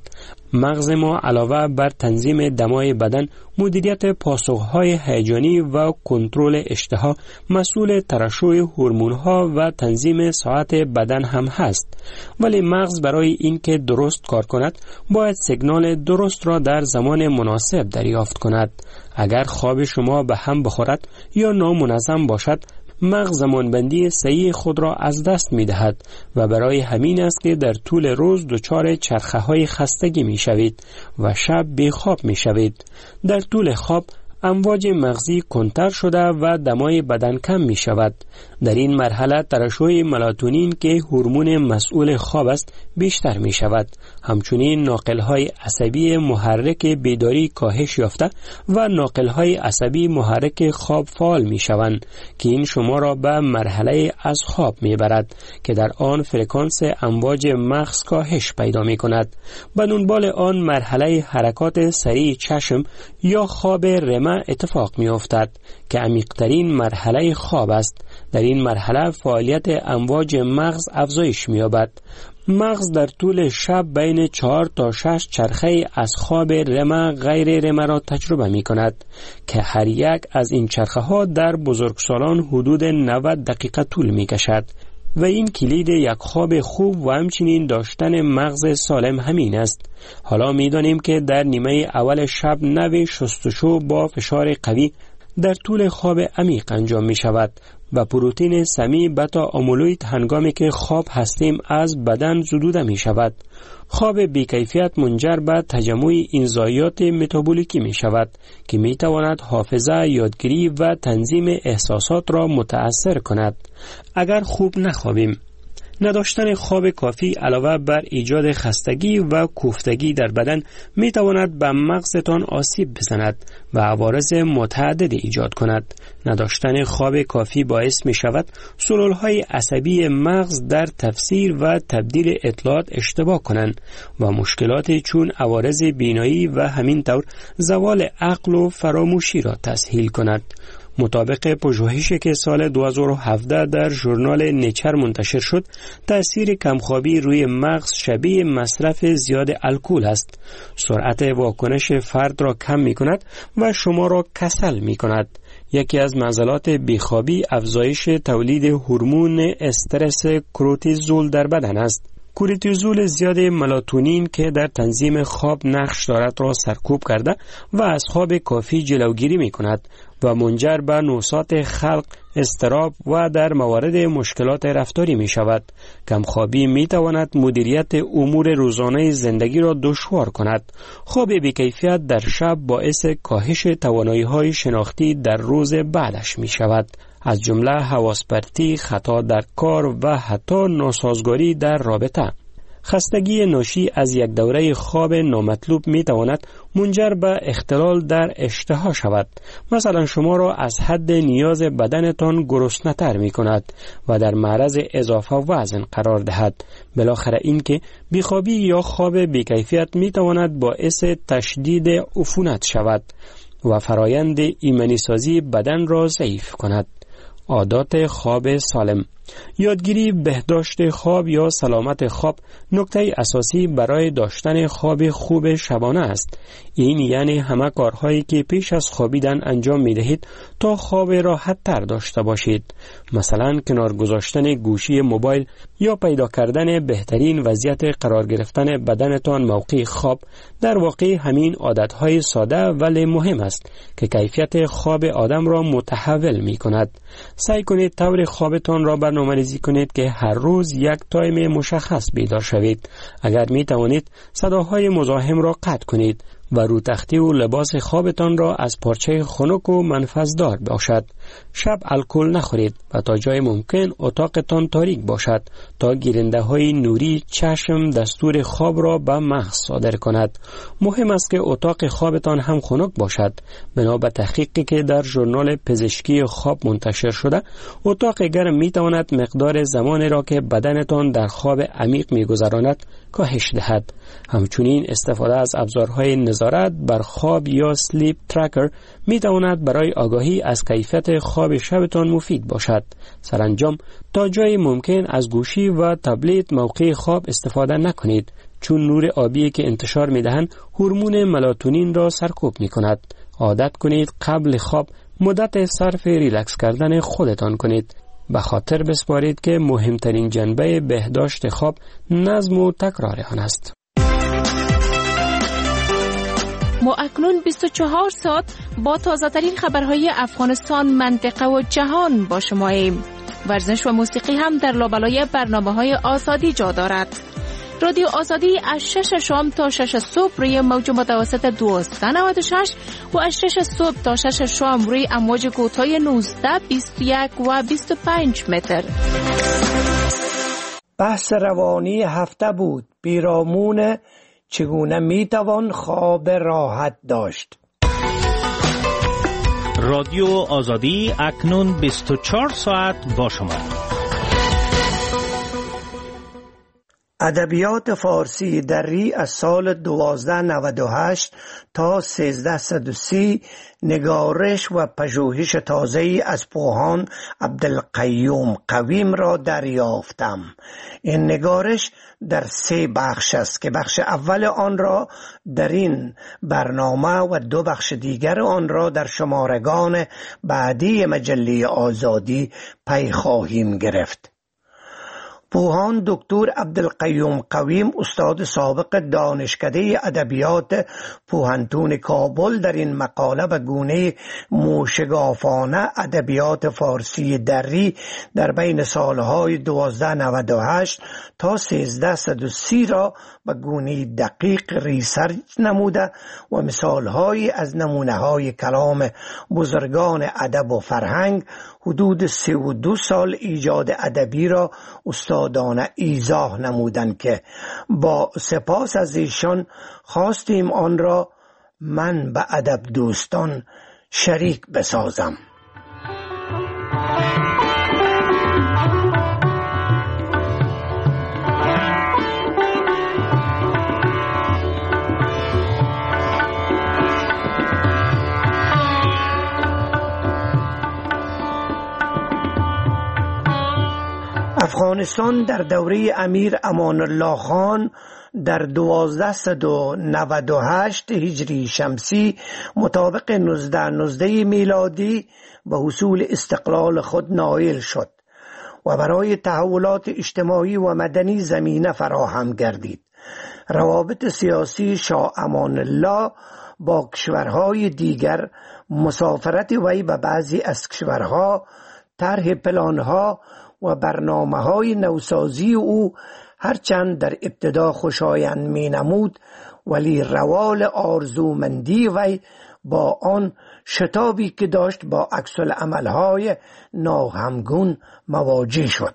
مغز ما علاوه بر تنظیم دمای بدن، مدیریت پاسخهای هیجانی و کنترل اشتها، مسئول ترشح هورمون‌ها و تنظیم ساعت بدن هم هست. ولی مغز برای اینکه درست کار کند، باید سیگنال درست را در زمان مناسب دریافت کند. اگر خواب شما به هم بخورد یا نامنظم باشد، مغز زمانبندی صحیح خود را از دست می دهد و برای همین است که در طول روز دچار چرخه های خستگی می شوید و شب بیخواب می شوید. در طول خواب امواج مغزی کنتر شده و دمای بدن کم می شود. در این مرحله ترشح ملاتونین که هورمون مسئول خواب است بیشتر می شود. همچنین ناقل‌های عصبی محرک بیداری کاهش یافته و ناقل‌های عصبی محرک خواب فعال می شوند که این شما را به مرحله از خواب می برد که در آن فرکانس امواج مغز کاهش پیدا می کند. به دنبال آن مرحله حرکات سریع چشم یا خواب رم اتفاق می افتد که عمیق‌ترین مرحله خواب است. در این مرحله فعالیت امواج مغز افزایش می یابد. مغز در طول شب بین 4 تا 6 چرخه از خواب رم غیر رم را تجربه می کند که هر یک از این چرخه ها در بزرگسالان حدود 90 دقیقه طول می کشد و این کلید یک خواب خوب و همچنین داشتن مغز سالم همین است. حالا می دانیم که در نیمه اول شب نوع شستشو با فشار قوی در طول خواب عمیق انجام می شود و پروتئین سمی بتا آمولوید هنگامی که خواب هستیم از بدن زدوده می شود. خواب بیکیفیت منجر به تجمع انزایمات متابولیکی می شود که می تواند حافظه، یادگیری و تنظیم احساسات را متأثر کند. اگر خوب نخوابیم، نداشتن خواب کافی علاوه بر ایجاد خستگی و کوفتگی در بدن می تواند به مغزتان آسیب بزند و عوارض متعدد ایجاد کند. نداشتن خواب کافی باعث می شود سلولهای عصبی مغز در تفسیر و تبدیل اطلاعات اشتباه کنند و مشکلات چون عوارض بینایی و همین طور زوال عقل و فراموشی را تسهیل کند. مطابق پژوهشی که سال 2017 در ژورنال نیچر منتشر شد، تأثیر کمخوابی روی مغز شبیه مصرف زیاد الکل است. سرعت واکنش فرد را کم می کند و شما را کسل می کند. یکی از معضلات بیخوابی افزایش تولید هورمون استرس کورتیزول در بدن است. کورتیزول زیاد ملاتونین که در تنظیم خواب نقش دارد را سرکوب کرده و از خواب کافی جلوگیری می کند و منجر به نوسات خلق، اضطراب و در موارد مشکلات رفتاری می شود. کمخوابی می تواند مدیریت امور روزانه زندگی را دشوار کند. خواب بیکیفیت در شب باعث کاهش توانایی های شناختی در روز بعدش می شود، از جمله حواس پرتی، خطا در کار و حتی ناسازگاری در رابطه. خستگی ناشی از یک دوره خواب نامطلوب می تواند منجر به اختلال در اشتها شود. مثلا شما را از حد نیاز بدنتان گرسنه‌تر می کند و در معرض اضافه وزن قرار دهد. بالاخره این که بیخوابی یا خواب بیکیفیت می تواند باعث تشدید عفونت شود و فرایند ایمنی سازی بدن را ضعیف کند. عادات خواب سالم. یادگیری بهداشت خواب یا سلامت خواب نکته اساسی برای داشتن خواب خوب شبانه است. این یعنی همه کارهایی که پیش از خوابیدن انجام می دهید تا خواب راحت تر داشته باشید. مثلا کنار گذاشتن گوشی موبایل یا پیدا کردن بهترین وضعیت قرار گرفتن بدنتان موقع خواب. در واقع همین عادتهای ساده ولی مهم است که کیفیت خواب آدم را متحول می کند. سعی کنید طور خوابتان را برنامه‌ریزی کنید که هر روز یک تایم مشخص بیدار شوید. اگر می توانید صداهای مزاحم را قطع کنید و رو تختی و لباس خوابتان را از پارچه خنک و منفذدار باشد. شب الکل نخورید و تا جای ممکن اتاقتان تاریک باشد تا گیرنده های نوری چشم دستور خواب را به مغز صادر کند. مهم است که اتاق خوابتان هم خنک باشد. بنا به تحقیقی که در ژورنال پزشکی خواب منتشر شده، اتاق گرم می تواند مقدار زمانی را که بدنتان در خواب عمیق می گذراند کاهش دهد. همچنین استفاده از ابزارهای نظارت بر خواب یا سلیپ ترکر می تواند برای آگاهی از کیفیت خواب شبتان مفید باشد. سرانجام تا جای ممکن از گوشی و تبلت موقع خواب استفاده نکنید. چون نور آبی که انتشار می‌دهند هورمون ملاتونین را سرکوب می‌کند. عادت کنید قبل خواب مدت صرف ریلکس کردن خودتان کنید. به خاطر بسپارید که مهمترین جنبه بهداشت خواب نظم و تکرار آن است. ما اکنون 24 ساعت با تازه‌ترین خبرهای افغانستان، منطقه و جهان با شماییم. ورزش و موسیقی هم در لابلای برنامه‌های آزادی جا دارد. رادیو آزادی از 6 شام تا 6 صبح روی موج متوسط 1296 و از 6 صبح تا 6 شام روی امواج کوتاه 19، 21 و 25 متر. بحث روانی هفته بود. پیرامون چگونه میتوان خواب راحت داشت. رادیو آزادی اکنون 24 ساعت با شما. ادبیات فارسی دری از سال 1298 تا 1330 نگارش و پژوهش تازه‌ای از پوهان عبدالقیوم قویم را دریافتم. این نگارش در 3 بخش است که بخش اول آن را در این برنامه و 2 بخش دیگر آن را در شمارگان بعدی مجله آزادی پی خواهیم گرفت. پوهان دکتر عبدالقیوم قویم، استاد سابق دانشکده ادبیات پوهنتون کابل، در این مقاله به گونه موشگافانه ادبیات فارسی دری در بین سالهای 1298 تا 1330 را به گونه دقیق ریسرچ نموده و مثالهایی از نمونه‌های کلام بزرگان ادب و فرهنگ حدود 32 سال ایجاد ادبی را استادانه ایضاح نمودند که با سپاس از ایشان خواستیم آن را من به ادب دوستان شریک بسازم. افغانستان در دوره امیر امان الله خان در 1298 هجری شمسی مطابق 1919 میلادی به حصول استقلال خود نائل شد و برای تحولات اجتماعی و مدنی زمینه فراهم گردید. روابط سیاسی شاه امان الله با کشورهای دیگر، مسافرت وی به بعضی از کشورها، طرح پلانها و برنامه‌های نوسازی او هرچند در ابتدا خوشایند می نمود، ولی روال آرزومندی وی با آن شتابی که داشت با عکس‌العمل‌های ناهمگون مواجه شد.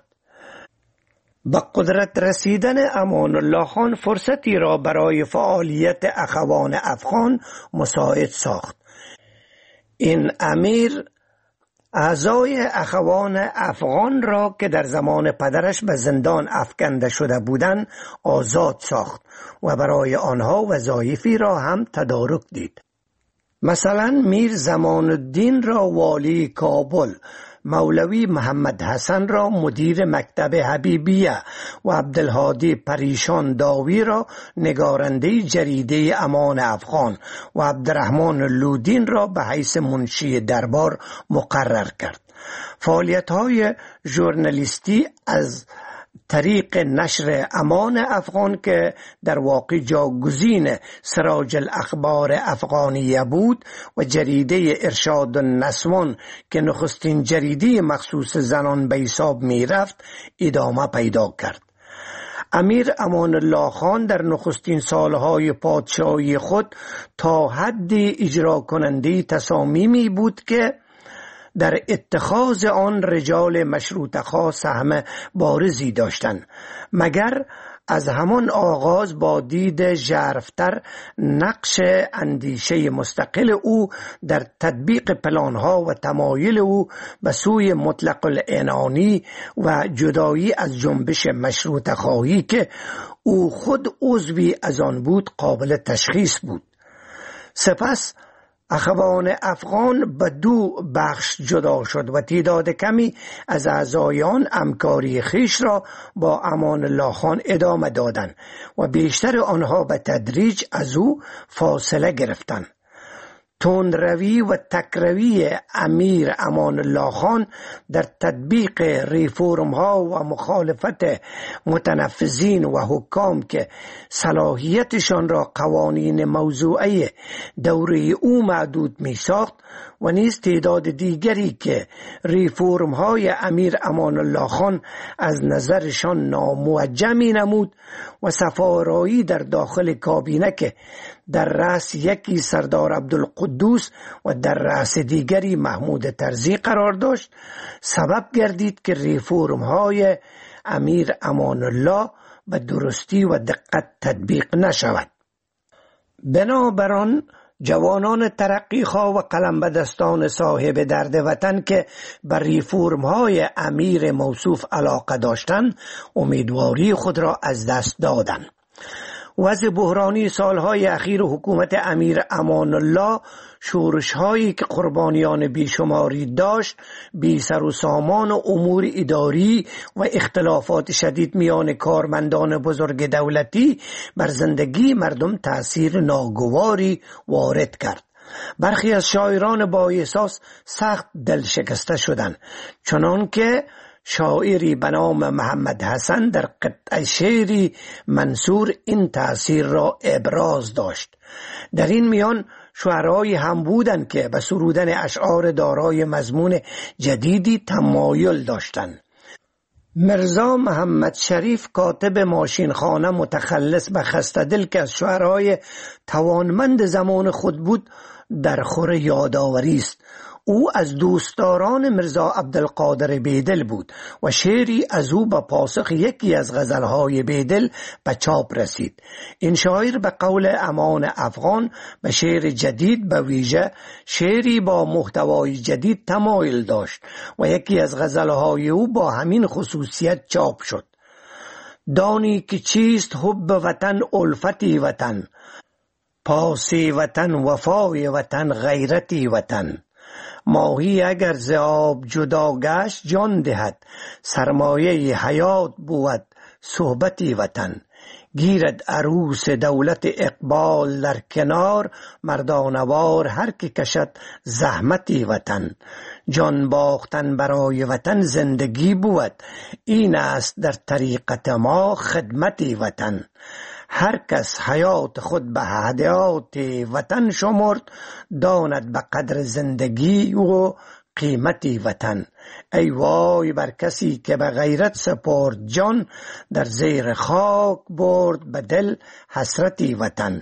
به قدرت رسیدن امان الله خان فرصتی را برای فعالیت اخوان افغان مساعد ساخت. این امیر اعضای اخوان افغان را که در زمان پدرش به زندان افکنده شده بودند آزاد ساخت و برای آنها وظایفی را هم تدارک دید. مثلا میر زمان الدین را والی کابل، مولوی محمد حسن را مدیر مکتب حبیبیه و عبدالهادی پریشان داوی را نگارنده جریده امان افغان و عبدالرحمن لودین را به حیث منشی دربار مقرر کرد. فعالیت‌های ژورنالیستی از طریق نشر امان افغان که در واقع جاگزین سراج الاخبار افغانیه بود و جریده ارشاد النسوان که نخستین جریده مخصوص زنان به حساب می رفت ادامه پیدا کرد. امیر امان الله خان در نخستین سالهای پادشاهی خود تا حدی اجرا کننده تصامیمی بود که در اتخاذ آن رجال مشروطه خواه سهم بارزی داشتند، مگر از همان آغاز با دید ژرف‌تر نقش اندیشه مستقل او در تطبیق پلانها و تمایل او به سوی مطلق العنانی و جدایی از جنبش مشروطه خواهی که او خود عضوی از آن بود قابل تشخیص بود. سپس اخوان افغان به دو بخش جدا شد و تعداد کمی از اعضایان همکاری خویش را با امان الله خان ادامه دادند و بیشتر آنها به تدریج از او فاصله گرفتند. تندروی و تکروی امیر امان الله خان در تطبیق ریفورم ها و مخالفت متنفذین و حکام که صلاحیتشان را قوانین موضوعی دوره او محدود می ساخت و نیز تعداد دیگری که ریفورم های امیر امان الله خان از نظرشان ناموجه می نمود و سفارایی در داخل کابینه که در رأس یکی سردار عبدالقدوس و در رأس دیگری محمود طرزی قرار داشت، سبب گردید که ریفورم های امیر امان الله به درستی و دقت تطبیق نشود. بنابراین جوانان ترقیخواه و قلم به دستان صاحب درد وطن که بر ریفورم های امیر موصوف علاقه داشتند امیدواری خود را از دست دادند. وضع بحرانی سالهای اخیر حکومت امیر امان الله شورش‌هایی که قربانیان بیشماری داشت، بی سر و سامان و امور اداری و اختلافات شدید میان کارمندان بزرگ دولتی بر زندگی مردم تأثیر ناگواری وارد کرد. برخی از شاعران با احساس سخت دل شکسته شدند، چنان که شاعری به نام محمد حسن در قطعه شعری منصور این تأثیر را ابراز داشت. در این میان شعرایی هم بودند که به سرودن اشعار دارای مضمون جدیدی تمایل داشتند. مرزا محمد شریف کاتب ماشینخانه متخلص به خسته‌دل که از شعرهای توانمند زمان خود بود در خور یادآوری است. او از دوستداران مرزا عبدالقادر بیدل بود و شعری از او به پاسخ یکی از غزلهای بیدل به چاپ رسید. این شاعر به قول امان افغان به شعر جدید به ویژه شعری با محتوای جدید تمایل داشت و یکی از غزلهای او با همین خصوصیت چاپ شد. دانی که چیست حب وطن الفتی وطن، پاسی وطن وفای وطن غیرتی وطن. ماهی اگر ز آب جدا گشت جان دهد، سرمایه حیات بود صحبتی وطن. گیرد عروس دولت اقبال در کنار، مردانوار هر که کشد زحمتی وطن. جان باختن برای وطن زندگی بود، این است در طریقت ما خدمتی وطن. هر کس حیات خود به هدیات وطن شمرد، داند به قدر زندگی و قیمتی وطن. ای وای بر کسی که به غیرت سپرد جان، در زیر خاک برد به دل حسرتی وطن.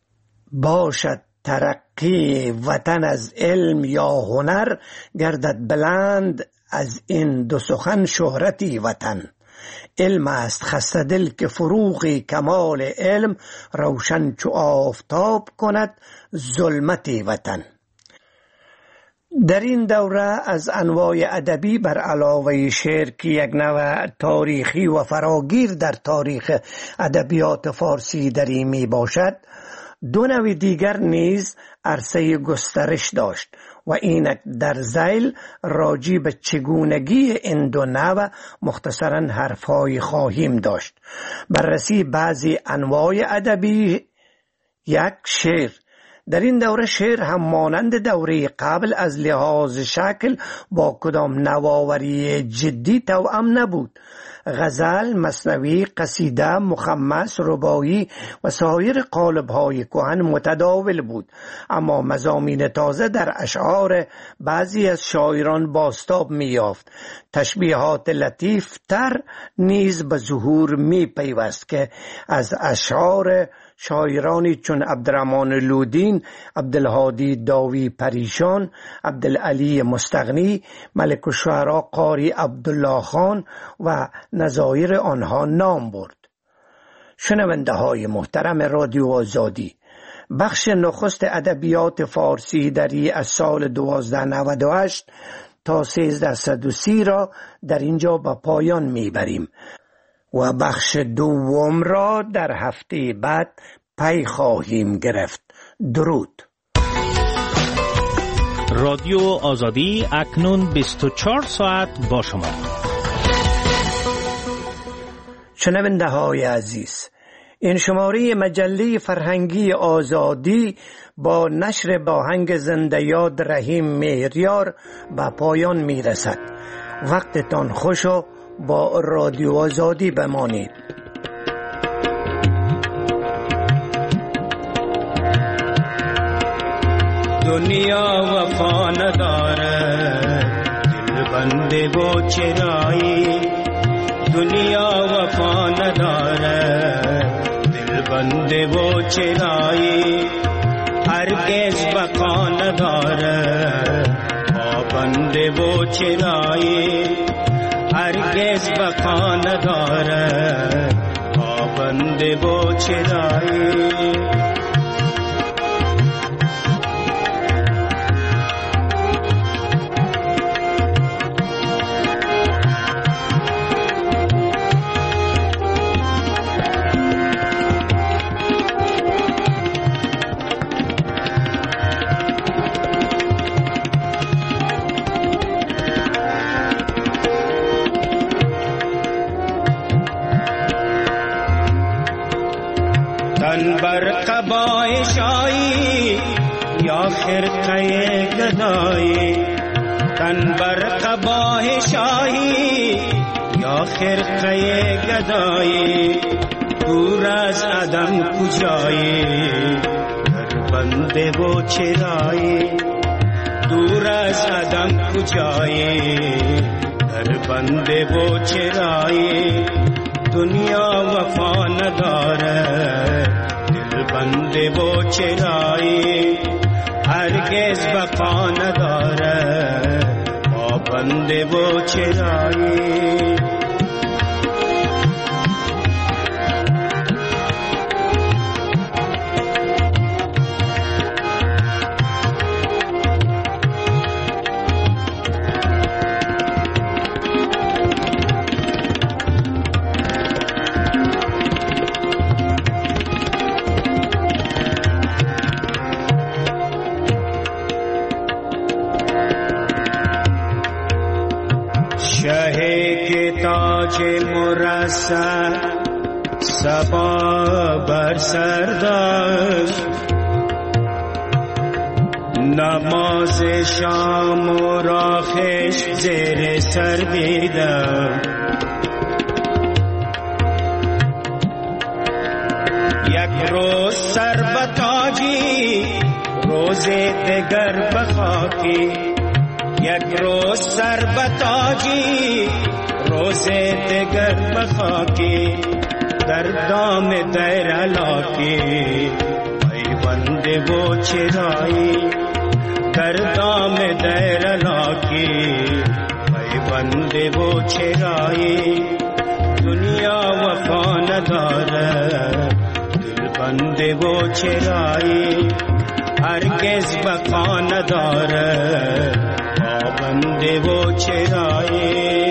باشد ترقی وطن از علم یا هنر، گردد بلند از این دو سخن شهرتی وطن. علم است خسته دل که فروغ کمال علم، روشن چو آفتاب کند ظلمتی وطن. در این دوره از انواع ادبی بر علاوه شعر که یک نوع تاریخی و فراگیر در تاریخ ادبیات فارسی دری می باشد، دو نوع دیگر نیز عرصه گسترش داشت و اینک در ذیل راجی به چگونگی این دو نوع مختصراً حرفهای خواهیم داشت. بررسی بعضی انواع ادبی. یک، شعر. در این دوره شعر هم مانند دوره قبل از لحاظ شکل با کدام نوآوری جدی توأم نبود. غزل، مثنوی، قصیده، مخمس، رباعی و سایر قالب‌های کهن متداول بود، اما مضامین تازه در اشعار بعضی از شاعران بازتاب می‌یافت. تشبیهات لطیف تر نیز به ظهور می‌پیوست که از اشعار شاعرانی چون عبدالرحمن لودین، عبدالهادی داوی پریشان، عبدالعلی مستغنی، ملک الشعراء قاری عبدالله خان و نظایر آنها نام برد. شنونده های محترم رادیو آزادی، بخش نخست ادبیات فارسی دری از سال 1298 تا 1330 را در اینجا به پایان میبریم و بخش دوم را در هفته بعد پی خواهیم گرفت. درود. رادیو آزادی اکنون 24 ساعت با شما. شنونده های عزیز، این شماره مجله فرهنگی آزادی با نشر باهنگ زنده یاد رحیم مهریار به پایان می رسد. وقتتان خوش و با رادیو آزادی بمانید. دنیا وفا ندارد دل بنده و چرایی، دنیا وفا ندارد دل بنده و چرایی، هرگز بقا ندارد پابنده و چرایی، هرگز بقا ندارد پابنده و چرایی. تن بر قبای شایی یا خرقه گدایی، تن بر قبای شایی یا خرقه گدایی، دور از عدم کجایی در بنده و چرایی، دور از عدم کجایی در بنده و چرایی. دنیا وفا ندارد دل بنده و چرایی، هرگز وفا ندارد با بنده و چرایی. تاج مرصع صبا بر سر داشت، نماز شام و راخش زیر سر دیدم، یک روز سر به تاجی روز دگر به خاکی، یک روز سر به تاجی روز دگر بخاکی، در دام دیر علاقی پیوند و چرایی، در دام دیر علاقی پیوند و چرایی. دنیا وفا ندارد دل بند و چرایی، هرگز بقا ندارد پابند و چرایی.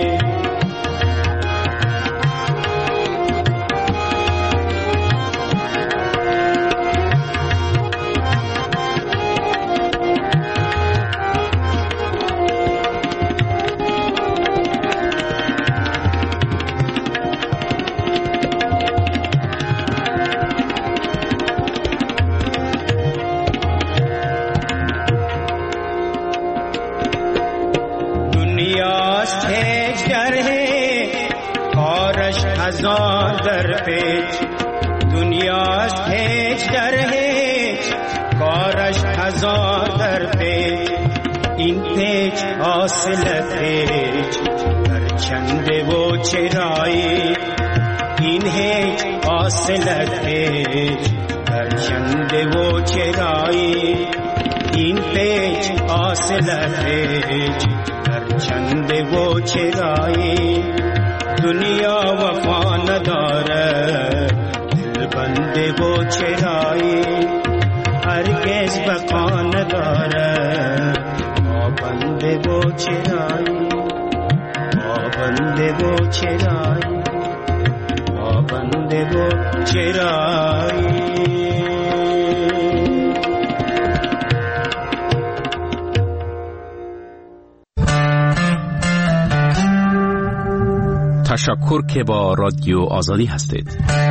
هزار در پیچ دنیاست هیچ در هیچ، کارش هزار در پیچ، این پیچ حاصلت هیچ در چنده و چرایی، این هیچ حاصلت هیچ در چنده و چرایی، این پیچ حاصلت هیچ در چنده و چرایی. دنیا وفا ندارد دل بنده و چرایی، هرگز بقا ندارد ما بنده و چرایی، ما بنده و چرایی، ما بنده و چرایی. تشکر که با رادیو آزادی هستید.